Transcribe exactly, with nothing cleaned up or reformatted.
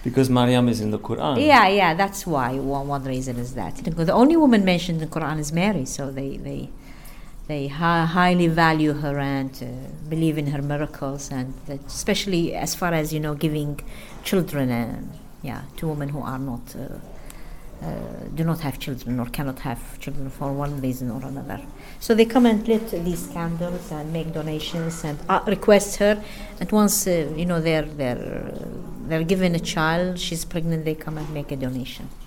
Because Maryam is in the Quran. Yeah, yeah, that's why. One, one reason is that. Because the only woman mentioned in the Quran is Mary, so they they they hi- highly value her and uh, believe in her miracles, and that especially as far as, you know, giving children, and yeah, to women who are not uh, uh, do not have children or cannot have children for one reason or another. So they come and lit these candles and make donations and uh, request her. And once uh, you know they're they're uh, they're given a child, she's pregnant, they come and make a donation.